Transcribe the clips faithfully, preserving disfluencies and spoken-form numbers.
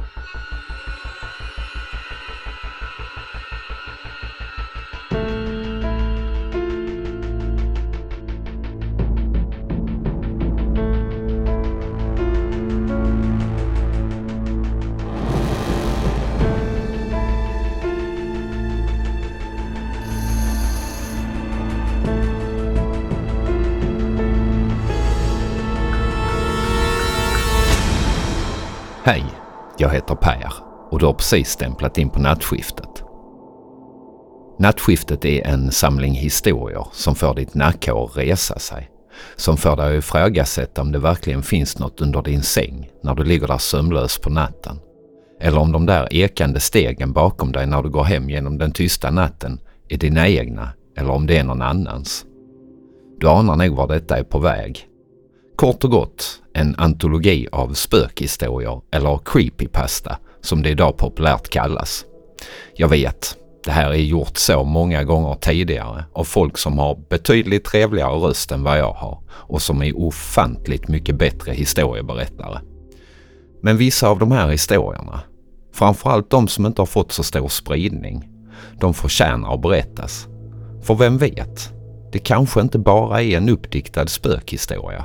Hej, jag heter Per och du har precis stämplat in på Nattskiftet. Nattskiftet är en samling historier som får ditt nackhår att resa sig. Som får dig att ifrågasätta om det verkligen finns något under din säng när du ligger där sömnlös på natten. Eller om de där ekande stegen bakom dig när du går hem genom den tysta natten är dina egna eller om det är någon annans. Du anar nog var detta är på väg. Kort och gott, en antologi av spökhistorier eller creepypasta som det idag populärt kallas. Jag vet, det här är gjort så många gånger tidigare av folk som har betydligt trevligare röst än vad jag har och som är ofantligt mycket bättre historieberättare. Men vissa av de här historierna, framförallt de som inte har fått så stor spridning, de förtjänar att berättas. För vem vet, det kanske inte bara är en uppdiktad spökhistoria.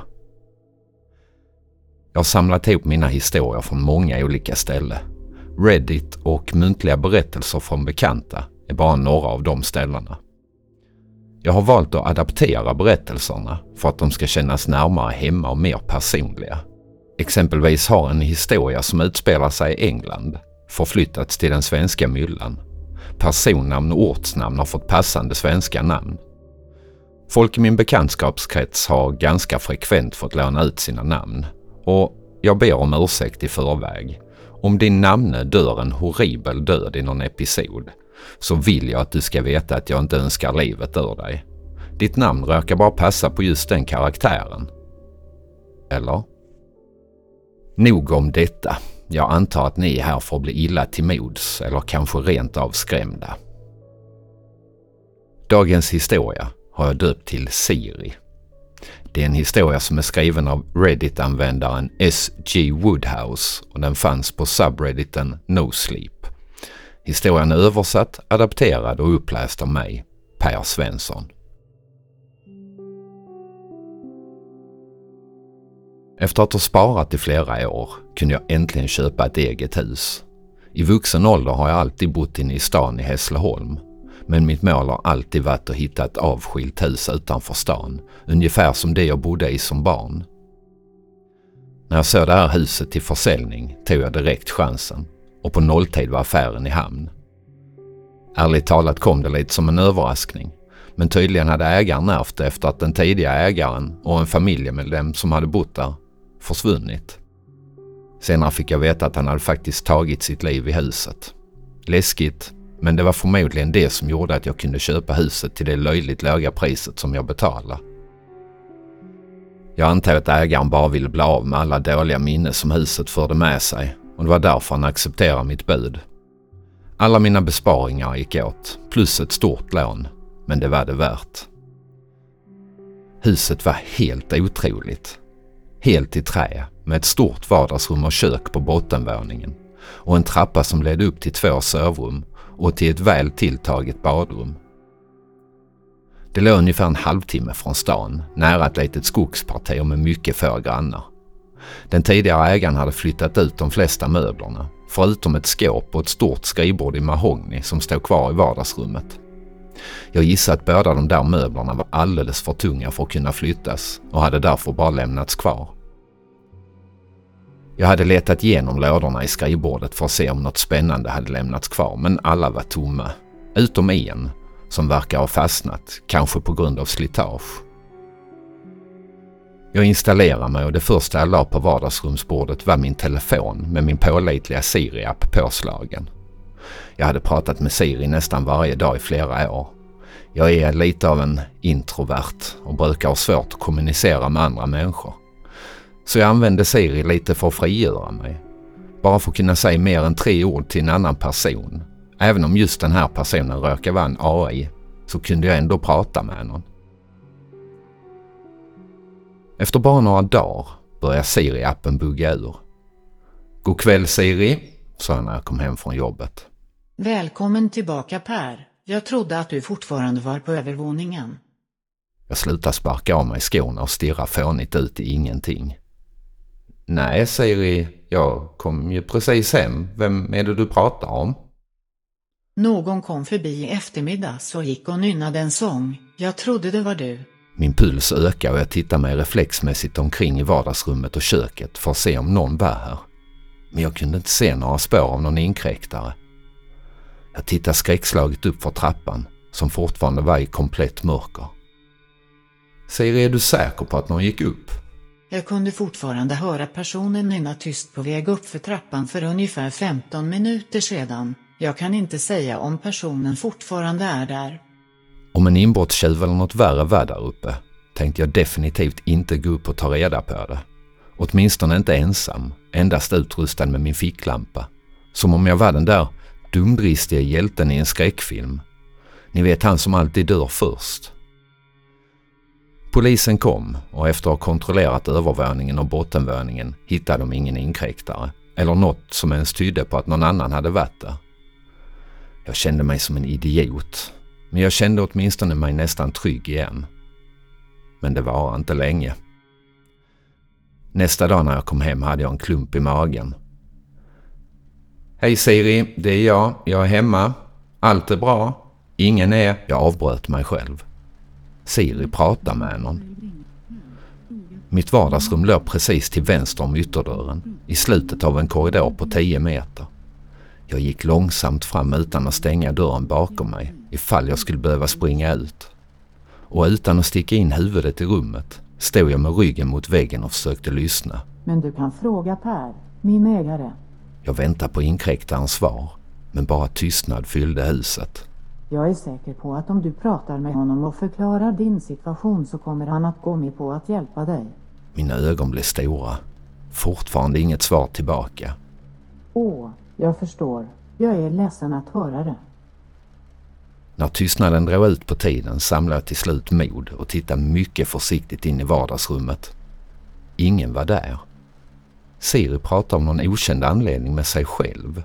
Jag har samlat ihop mina historier från många olika ställen. Reddit och muntliga berättelser från bekanta är bara några av de ställena. Jag har valt att adaptera berättelserna för att de ska kännas närmare hemma och mer personliga. Exempelvis har en historia som utspelar sig i England förflyttats till den svenska myllan. Personnamn och ortsnamn har fått passande svenska namn. Folk i min bekantskapskrets har ganska frekvent fått låna ut sina namn. Och jag ber om ursäkt i förväg. Om din namne dör en horribel död i någon episod så vill jag att du ska veta att jag inte önskar livet ur dig. Ditt namn råkar bara passa på just den karaktären. Eller? Nog om detta. Jag antar att ni är här för att bli illa till mods eller kanske rent av skrämda. Dagens historia har jag döpt till Siri. Det är en historia som är skriven av Reddit-användaren S G Woodhouse och den fanns på subredditen No Sleep. Historien är översatt, adapterad och uppläst av mig, Per Svensson. Efter att ha sparat i flera år kunde jag äntligen köpa ett eget hus. I vuxen ålder har jag alltid bott inne i stan i Hässleholm. Men mitt mål har alltid varit att hitta ett avskilt hus utanför stan, ungefär som det jag bodde i som barn. När jag såg det här huset till försäljning tog jag direkt chansen och på nolltid var affären i hamn. Ärligt talat kom det lite som en överraskning, men tydligen hade ägaren ärvt efter att den tidiga ägaren och en familjemedlem som hade bott där försvunnit. Senare fick jag veta att han hade faktiskt tagit sitt liv i huset. Läskigt. Men det var förmodligen det som gjorde att jag kunde köpa huset till det löjligt låga priset som jag betalade. Jag antog att ägaren bara ville bli av med alla dåliga minnen som huset förde med sig och det var därför han accepterade mitt bud. Alla mina besparingar gick åt, plus ett stort lån, men det var det värt. Huset var helt otroligt. Helt i trä, med ett stort vardagsrum och kök på bottenvåningen och en trappa som ledde upp till två sovrum och till ett väl tilltaget badrum. Det låg ungefär en halvtimme från stan, nära ett litet skogsparti och med mycket få grannar. Den tidigare ägaren hade flyttat ut de flesta möblerna, förutom ett skåp och ett stort skrivbord i mahogny som stod kvar i vardagsrummet. Jag gissade att båda de där möblerna var alldeles för tunga för att kunna flyttas och hade därför bara lämnats kvar. Jag hade letat igenom lådorna i skrivbordet för att se om något spännande hade lämnats kvar, men alla var tomma. Utom en som verkar ha fastnat, kanske på grund av slitage. Jag installerade mig och det första jag la på vardagsrumsbordet var min telefon med min pålitliga Siri-app påslagen. Jag hade pratat med Siri nästan varje dag i flera år. Jag är lite av en introvert och brukar ha svårt att kommunicera med andra människor. Så jag använde Siri lite för att frigöra mig. Bara för att kunna säga mer än tre ord till en annan person. Även om just den här personen råkar vara en A I så kunde jag ändå prata med någon. Efter bara några dagar började Siri-appen bugga ur. God kväll Siri, sa jag när jag kom hem från jobbet. Välkommen tillbaka Per. Jag trodde att du fortfarande var på övervåningen. Jag slutar sparka av mig skorna och stirrar fånigt ut i ingenting. Nej, Siri, jag kom ju precis hem. Vem är det du pratar om? Någon kom förbi i eftermiddags och gick och nynnade en sång. Jag trodde det var du. Min puls ökar och jag tittar mig reflexmässigt omkring i vardagsrummet och köket för att se om någon var här. Men jag kunde inte se några spår av någon inkräktare. Jag tittar skräckslaget upp för trappan, som fortfarande var i komplett mörker. Siri, är du säker på att någon gick upp? Jag kunde fortfarande höra personen nynna tyst på väg upp för trappan för ungefär femton minuter sedan. Jag kan inte säga om personen fortfarande är där. Om en inbrottstjuv eller något värre var där uppe, tänkte jag definitivt inte gå upp och ta reda på det. Åtminstone inte ensam, endast utrustad med min ficklampa. Som om jag var den där dumdristiga hjälten i en skräckfilm. Ni vet, han som alltid dör först. Polisen kom och efter att ha kontrollerat övervåningen och bottenvåningen hittade de ingen inkräktare eller något som ens tydde på att någon annan hade varit där. Jag kände mig som en idiot, men jag kände åtminstone mig nästan trygg igen. Men det var inte länge. Nästa dag när jag kom hem hade jag en klump i magen. Hej Siri, det är jag. Jag är hemma. Allt är bra. Ingen är... Jag avbröt mig själv. Siri pratar med någon. Mitt vardagsrum låg precis till vänster om ytterdörren, i slutet av en korridor på tio meter. Jag gick långsamt fram utan att stänga dörren bakom mig, ifall jag skulle behöva springa ut. Och utan att sticka in huvudet i rummet stod jag med ryggen mot väggen och försökte lyssna. Men du kan fråga Per, min ägare. Jag väntade på inkräktarens svar, men bara tystnad fyllde huset. Jag är säker på att om du pratar med honom och förklarar din situation så kommer han att gå med på att hjälpa dig. Mina ögon blev stora. Fortfarande inget svar tillbaka. Åh, jag förstår. Jag är ledsen att höra det. När tystnaden drog ut på tiden samlade jag till slut mod och tittade mycket försiktigt in i vardagsrummet. Ingen var där. Siri pratade om någon okänd anledning med sig själv.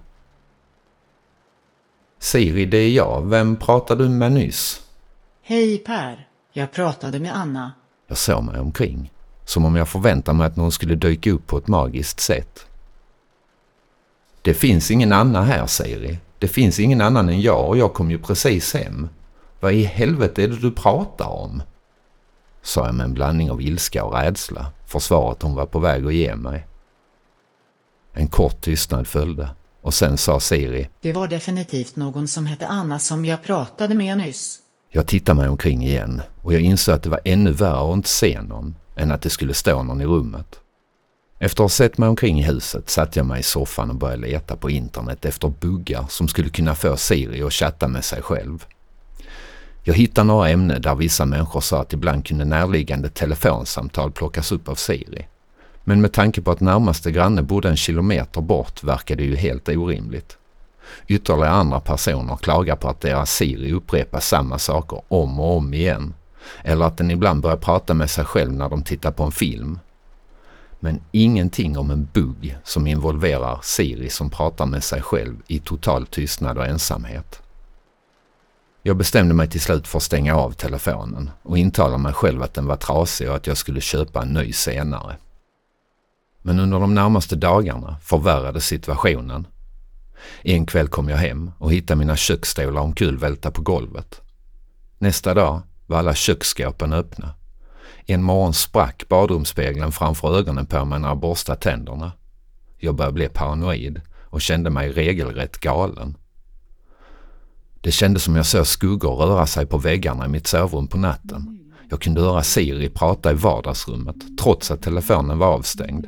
Siri, det är jag. Vem pratade du med nyss? Hej Per, jag pratade med Anna. Jag såg mig omkring, som om jag förväntade mig att någon skulle dyka upp på ett magiskt sätt. Det finns ingen Anna här, Siri. Det finns ingen annan än jag och jag kom ju precis hem. Vad i helvete är det du pratar om? Sa jag med en blandning av ilska och rädsla för svaret hon var på väg att ge mig. En kort tystnad följde och sen sa Siri: Det var definitivt någon som hette Anna som jag pratade med nyss. Jag tittade mig omkring igen och jag insåg att det var ännu värre att inte se någon än att det skulle stå någon i rummet. Efter att ha sett mig omkring i huset satte jag mig i soffan och började leta på internet efter buggar som skulle kunna få Siri att chatta med sig själv. Jag hittade några ämnen där vissa människor sa att ibland kunde närliggande telefonsamtal plockas upp av Siri. Men med tanke på att närmaste granne bodde en kilometer bort verkade det ju helt orimligt. Ytterligare andra personer klagar på att deras Siri upprepar samma saker om och om igen. Eller att den ibland börjar prata med sig själv när de tittar på en film. Men ingenting om en bugg som involverar Siri som pratar med sig själv i total tystnad och ensamhet. Jag bestämde mig till slut för att stänga av telefonen och intala mig själv att den var trasig och att jag skulle köpa en ny senare. Men under de närmaste dagarna förvärrade situationen. En kväll kom jag hem och hittade mina köksstolar omkullvälta på golvet. Nästa dag var alla köksskåpen öppna. En morgon sprack badrumsspegeln framför ögonen på mig när jag borstade tänderna. Jag började bli paranoid och kände mig regelrätt galen. Det kändes som jag såg skuggor röra sig på väggarna i mitt sovrum på natten. Jag kunde höra Siri prata i vardagsrummet trots att telefonen var avstängd.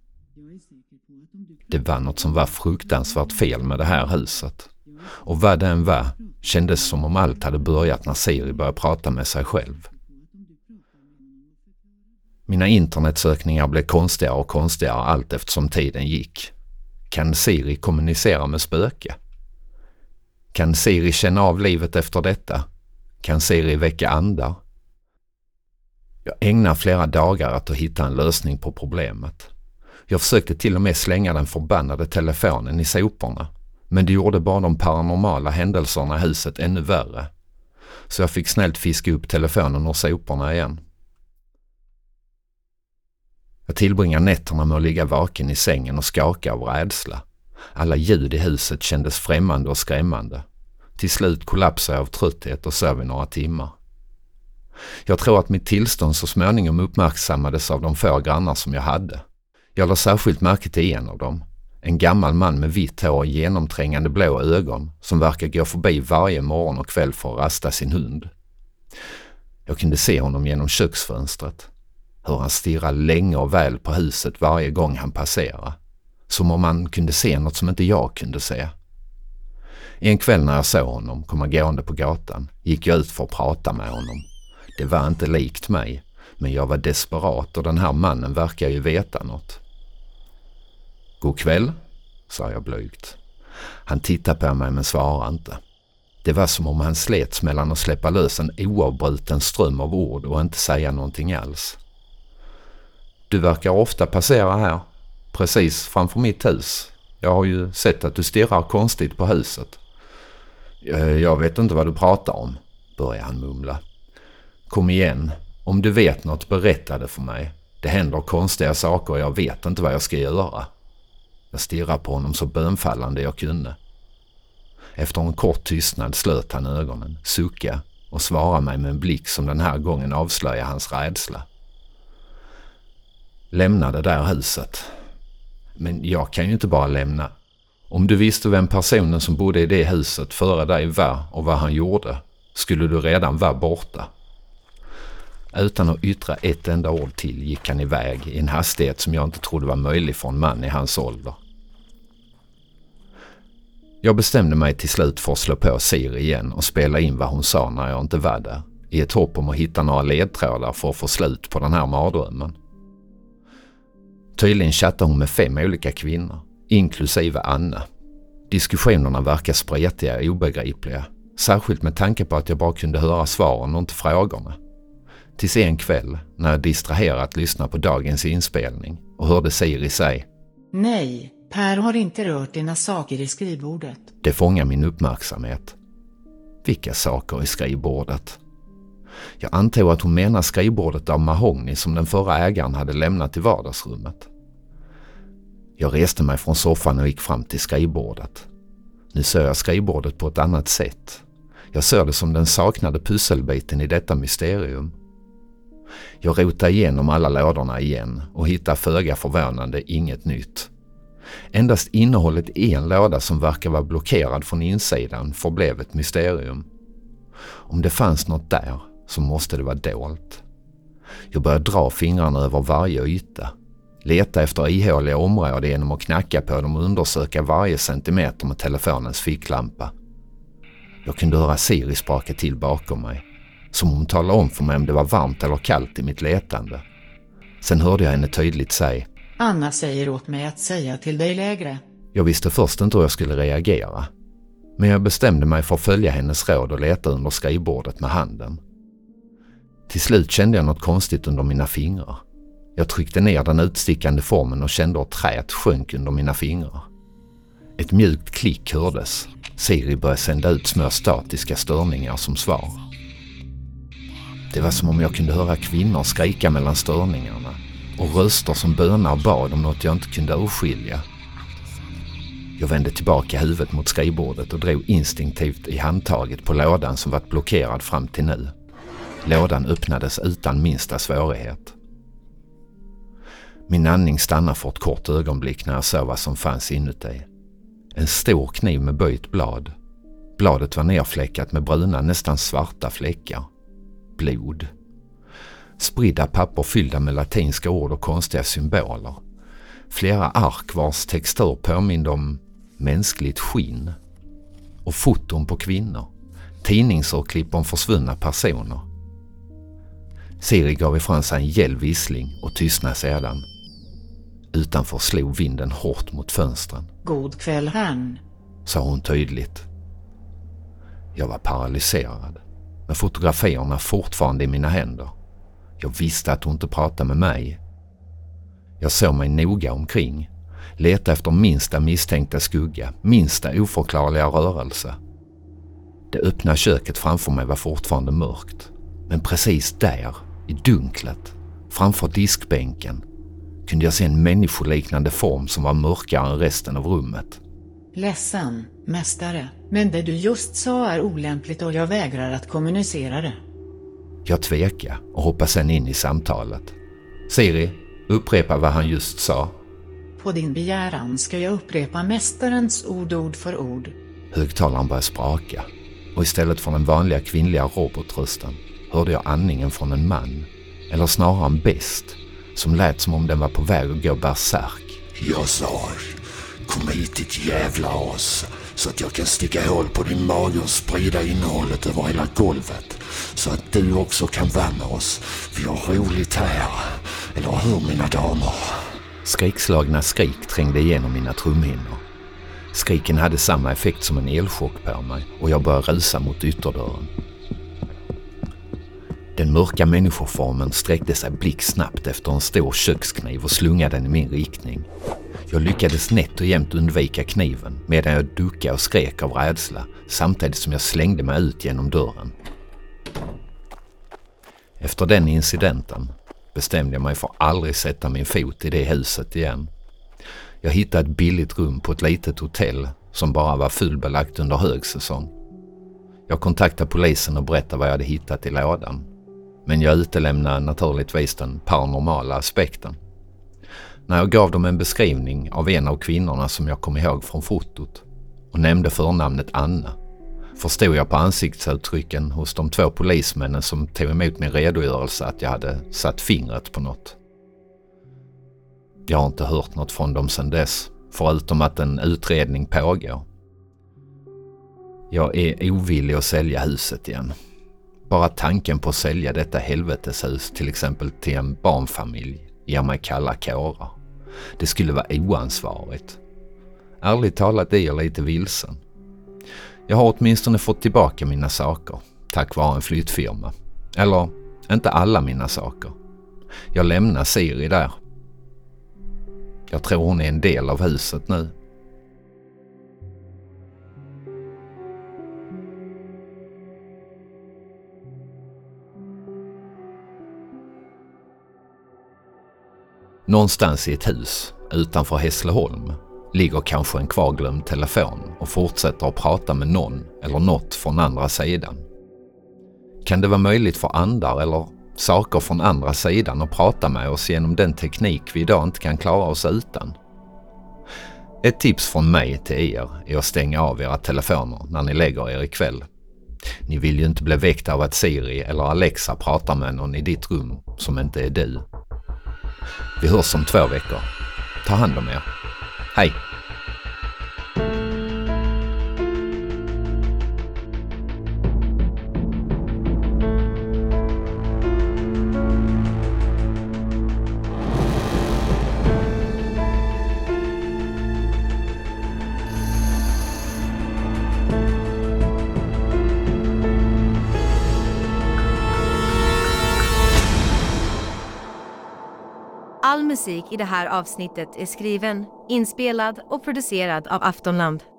Det var något som var fruktansvärt fel med det här huset. Och vad det än var kändes som om allt hade börjat när Siri började prata med sig själv. Mina internetsökningar blev konstigare och konstigare allt eftersom tiden gick. Kan Siri kommunicera med spöke? Kan Siri känna av livet efter detta? Kan Siri väcka andar? Jag ägnar flera dagar att hitta en lösning på problemet. Jag försökte till och med slänga den förbannade telefonen i soporna, men det gjorde bara de paranormala händelserna i huset ännu värre. Så jag fick snällt fiska upp telefonen ur soporna igen. Jag tillbringar nätterna med att ligga vaken i sängen och skaka av rädsla. Alla ljud i huset kändes främmande och skrämmande. Till slut kollapsade jag av trötthet och sov i några timmar. Jag tror att mitt tillstånd så småningom uppmärksammades av de få grannar som jag hade. Jag lade särskilt märke till en av dem. En gammal man med vitt hår och genomträngande blå ögon som verkar gå förbi varje morgon och kväll för att rasta sin hund. Jag kunde se honom genom köksfönstret. Hur han stirrade länge och väl på huset varje gång han passerade. Som om han kunde se något som inte jag kunde se. En kväll när jag såg honom komma gående på gatan gick jag ut för att prata med honom. Det var inte likt mig, men jag var desperat och den här mannen verkar ju veta något. God kväll, sa jag blygt. Han tittade på mig men svarade inte. Det var som om han slets mellan att släppa lös en oavbruten ström av ord och inte säga någonting alls. Du verkar ofta passera här, precis framför mitt hus. Jag har ju sett att du stirrar konstigt på huset. Jag vet inte vad du pratar om, började han mumla. Kom igen, om du vet något, berätta det för mig. Det händer konstiga saker och jag vet inte vad jag ska göra. Jag stirrade på honom så bönfallande jag kunde. Efter en kort tystnad slöt han ögonen, suckade och svarade mig med en blick som den här gången avslöjade hans rädsla. Lämna det där huset. Men jag kan ju inte bara lämna. Om du visste vem personen som bodde i det huset före dig var och vad han gjorde, skulle du redan vara borta. Utan att yttra ett enda ord till gick han iväg i en hastighet som jag inte trodde var möjlig för en man i hans ålder. Jag bestämde mig till slut för att slå på Siri igen och spela in vad hon sa när jag inte var där, i ett hopp om att hitta några ledtrådar för att få slut på den här mardrömmen. Tydligen chattade hon med fem olika kvinnor, inklusive Anna. Diskussionerna verkar spretiga och obegripliga, särskilt med tanke på att jag bara kunde höra svaren och inte frågorna. Tills en kväll, när jag distraherat lyssnade på dagens inspelning och hörde Siri säga: Nej, Per har inte rört dina saker i skrivbordet. Det fångar min uppmärksamhet. Vilka saker i skrivbordet? Jag antog att hon menar skrivbordet av mahogny som den förra ägaren hade lämnat i vardagsrummet. Jag reste mig från soffan och gick fram till skrivbordet. Nu såg jag skrivbordet på ett annat sätt. Jag såg det som den saknade pusselbiten i detta mysterium. Jag rotade igenom alla lådorna igen och hittade föga förvånande inget nytt. Endast innehållet i en låda som verkar vara blockerad från insidan förblev ett mysterium. Om det fanns något där så måste det vara dolt. Jag började dra fingrarna över varje yta. Leta efter ihåliga områden genom att knacka på dem och undersöka varje centimeter med telefonens ficklampa. Jag kunde höra Siri spraka till bakom mig. Som hon talade om för mig om det var varmt eller kallt i mitt letande. Sen hörde jag henne tydligt säga: Anna säger åt mig att säga till dig lägre. Jag visste först inte hur jag skulle reagera. Men jag bestämde mig för att följa hennes råd och leta under skrivbordet med handen. Till slut kände jag något konstigt under mina fingrar. Jag tryckte ner den utstickande formen och kände att träet sjönk under mina fingrar. Ett mjukt klick hördes. Siri började sända ut små statiska störningar som svar. Det var som om jag kunde höra kvinnor skrika mellan störningarna och röster som bönar och bad om något jag inte kunde urskilja. Jag vände tillbaka huvudet mot skrivbordet och drog instinktivt i handtaget på lådan som varit blockerad fram till nu. Lådan öppnades utan minsta svårighet. Min andning stannade för ett kort ögonblick när jag såg vad som fanns inuti. En stor kniv med böjt blad. Bladet var nerfläckat med bruna, nästan svarta fläckar. Blod. Spridda papper fyllda med latinska ord och konstiga symboler. Flera ark vars textur påminde om mänskligt skinn. Och foton på kvinnor. Tidningsurklipp om försvunna personer. Siri gav ifrån sig en gäll vissling och tystnade sedan. Utanför slog vinden hårt mot fönstren. God kväll, herrn, sa hon tydligt. Jag var paralyserad, med fotografierna fortfarande i mina händer. Jag visste att hon inte pratade med mig. Jag såg mig noga omkring. Leta efter minsta misstänkta skugga, minsta oförklarliga rörelse. Det öppna köket framför mig var fortfarande mörkt. Men precis där, i dunklet, framför diskbänken, kunde jag se en människoliknande form som var mörkare än resten av rummet. Ledsen, mästare, men det du just sa är olämpligt och jag vägrar att kommunicera det. Jag tvekade och hoppade sedan in i samtalet. Siri, upprepa vad han just sa. På din begäran ska jag upprepa mästarens ord ord för ord. Högtalaren började spraka och istället för den vanliga kvinnliga robotrösten hörde jag andningen från en man, eller snarare en best, som lät som om den var på väg att gå bärsärk. Jag sa, kom hit ditt jävla as, så att jag kan sticka hål på din mage och sprida innehållet över hela golvet, så att du också kan vara med oss. Vi har roligt här, eller hur mina damer? Skrikslagna skrik trängde igenom mina trumhinnor. Skriken hade samma effekt som en elchock på mig och jag började rusa mot ytterdörren. Den mörka människoformen sträckte sig blixtsnabbt efter en stor kökskniv och slungade den i min riktning. Jag lyckades nätt och jämnt undvika kniven medan jag duckade och skrek av rädsla samtidigt som jag slängde mig ut genom dörren. Efter den incidenten bestämde jag mig för att aldrig sätta min fot i det huset igen. Jag hittade ett billigt rum på ett litet hotell som bara var fullbelagt under högsäsong. Jag kontaktade polisen och berättade vad jag hade hittat i lådan. Men jag utelämnade naturligtvis den paranormala aspekten. När jag gav dem en beskrivning av en av kvinnorna som jag kom ihåg från fotot och nämnde förnamnet Anna, förstod jag på ansiktsuttrycken hos de två polismännen som tog emot min redogörelse att jag hade satt fingret på något. Jag har inte hört något från dem sedan dess, förutom att en utredning pågår. Jag är ovillig att sälja huset igen. Bara tanken på att sälja detta helveteshus till exempel till en barnfamilj ger mig kalla kårar. Det skulle vara oansvarigt. Ärligt talat är jag lite vilsen. Jag har åtminstone fått tillbaka mina saker, tack vare en flyttfirma. Eller, inte alla mina saker. Jag lämnar Siri där. Jag tror hon är en del av huset nu. Någonstans i ett hus utanför Hässleholm ligger kanske en kvarglömd telefon och fortsätter att prata med någon eller något från andra sidan. Kan det vara möjligt för andar eller saker från andra sidan att prata med oss genom den teknik vi idag inte kan klara oss utan? Ett tips från mig till er är att stänga av era telefoner när ni lägger er ikväll. Ni vill ju inte bli väckta av att Siri eller Alexa pratar med någon i ditt rum som inte är du. Vi hörs om två veckor. Ta hand om er. Hej! All musik i det här avsnittet är skriven, inspelad och producerad av Aftonland.